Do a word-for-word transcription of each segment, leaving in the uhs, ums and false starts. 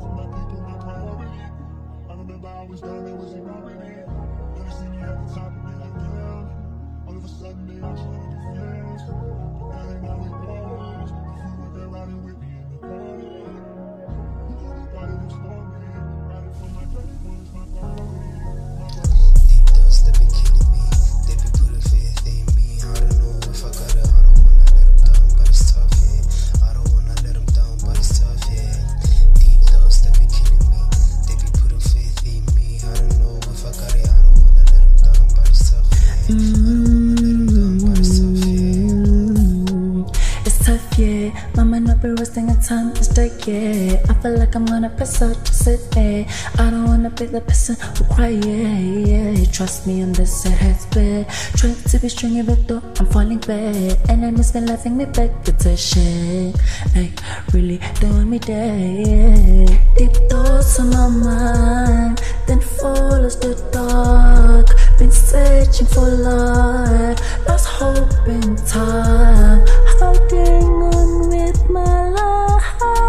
for my people, my priority. I remember I was down there with zero already. Never seen me at the top and be like, damn. All of a sudden they all trying to be friends. That ain't how it goes. If you were there riding with me in the morning, you know we thought it was for me. Riding for my dirty ones, my priority. Deep thoughts that be killing me. They be putting faith in me. I don't know if I got it. I don't wanna let them down, but it's tough, yeah. I don't wanna let them down, but it's tough, yeah. Deep thoughts that be killing me. They be putting faith in me. I don't know if I got it. I don't wanna let them down, but it's tough, yeah. I don't wanna let them down, but it's tough, yeah. It's tough, yeah. My mind not be wasting a time, it's dark, yeah. I feel like I'm gonna pass out, just sit there. I don't wanna be the person who cry, yeah, yeah. Trust me on this sad bed. Trying to be strong even though I'm falling back. And I miss me laughing me back, it's a shame. I really don't want me dead. Deep thoughts on my mind, then follows the dark. Been searching for light, lost hope in time. Holding on with my life.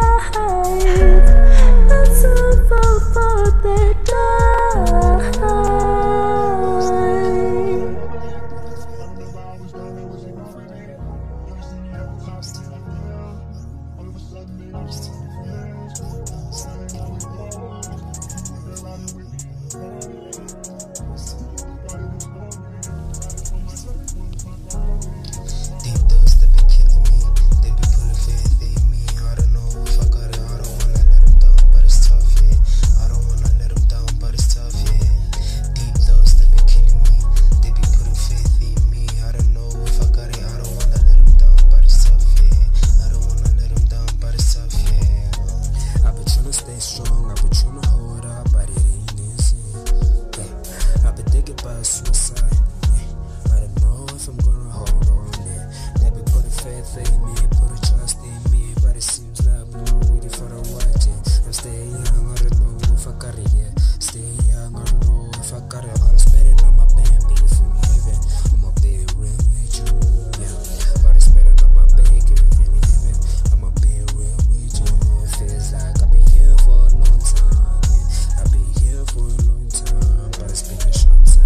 That's all for the dark. Suicide. I don't know if I'm gonna hold on it. They be putting faith in me, putting trust in me, but it seems like I'm not ready for the watching. I'm staying young, I don't know if I got it yet. Staying young, I don't know if I got it. All I'm spending on my baby from heaven. I'ma be real with you, yeah. All I'm spending on my baby from heaven. I'ma be real with you. It feels like I've been here for a long time, yeah. I've been here for a long time, but it's been a short time.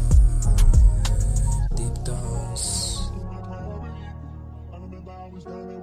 I remember I was down there